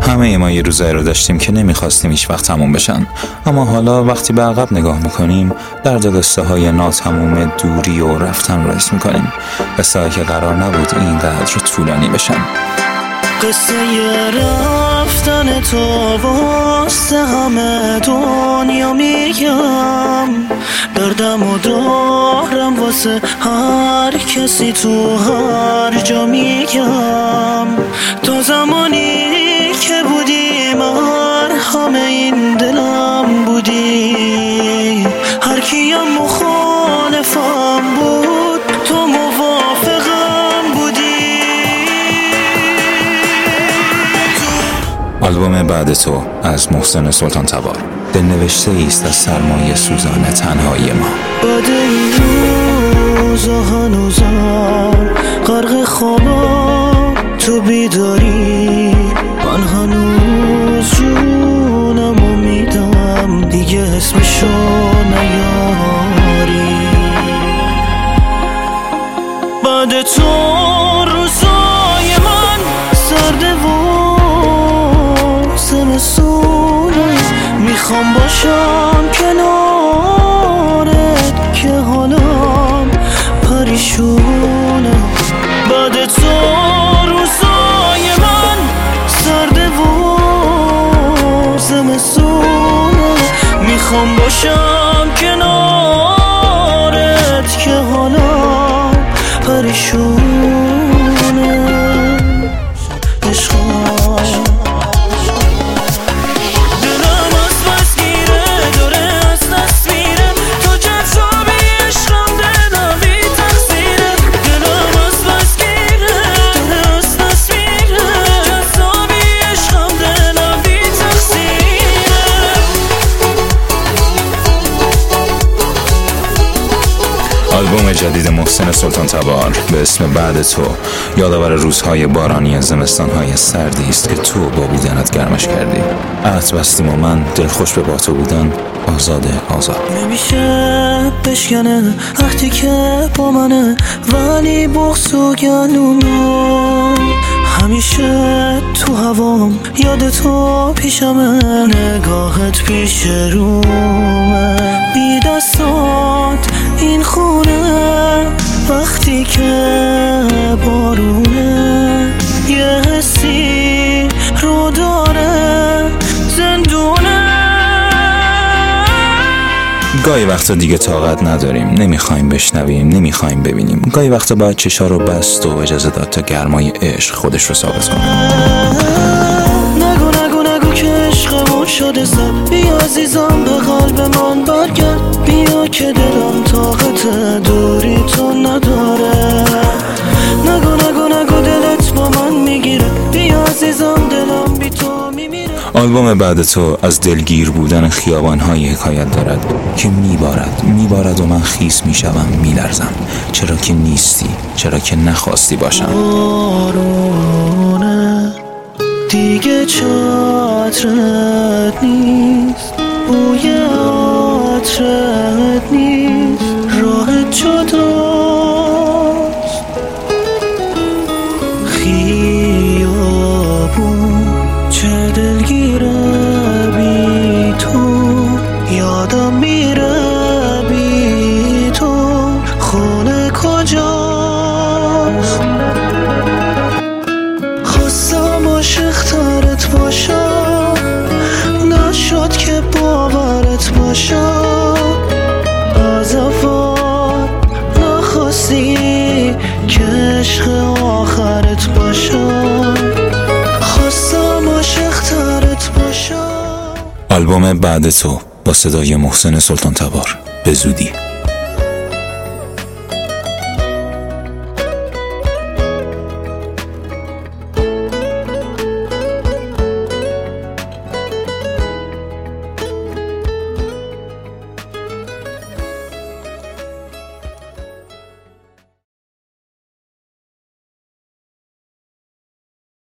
همه ما یه روزایی رو داشتیم که نمیخواستیم هیچ وقت تموم بشن، اما حالا وقتی به عقب نگاه میکنیم درد قصه های ناتموم دوری و رفتن رو حس میکنیم، قصه هایی که قرار نبود اینقدر طولانی بشن. قصه رفتن تو واسه همه دنیا میگم، دردم و دارم واسه هر کسی تو هر جا میگم. تا زمانی که بودی مرهم این دلم بودی، هر کیم مخالفم بود تو موافقم بودی. آلبوم بعد تو از محسن سلطان تبار، دلنوشته ایست از سرمایه سوزان تنهایی ما. بعد این روزا هنوزم غرق خوابم تو بیداری، من هنوز جونمو میدم دیگه اسمشو نیاری. بعد تو روزای من سرده و زمستونه، میخوام باشم کنارت که حالم پریشونه. بعد تو روزای من سرده و زمستونه، میخوام باشم کنارت که حالم پریشونه. عشقم آلبوم جدید محسن سلطان تبار به اسم بعد تو یادآور روزهای بارانی زمستانهای سردی است که تو با بودنت گرمش کردی. عهد بستیم و من دلخوش به با تو بودن آزاد. نمیشه بشکنه وقتی که با منه، ولی بغض و گلومو همیشه تو هوام، یاد تو پیشمه، نگاهت پیش رومه، بی دستات این خونه وقتی که بارونه، یه حسی رو داره زندونه. گاهی وقتا دیگه طاقت نداریم، نمیخوایم بشنویم، نمیخوایم ببینیم. گاهی وقتا باید چشا رو بست و اجازه داد تا گرمای عشق خودش رو ثابت کنه. نگو که عشقمون شده سر، بیا عزیزم به قلب من برگرد، بیا که دلم طاقت دوری تو نداره. نگو دلت با من میگیره، بیا عزیزم دلم بی تو میمیره. آلبوم بعد تو از دلگیر بودن خیابان‌های حکایت دارد که میبارد و من خیس میشوم، میلرزم. چرا که نیستی، چرا که نخواستی باشم. بارونه دیگه چترت نیست، بوی عطرت نیست، راحت جداست. خیابون چه دلگیره بی تو، یادم میره بی تو، خونه کجاست. خواستم عاشق‌ترت باشم، نشد که باورت باشم. از اول نخواستی که عشق آخرت باشم، خواستم عاشق‌ترت باشم. آلبوم بعد تو با صدای محسن سلطان تبار، به زودی.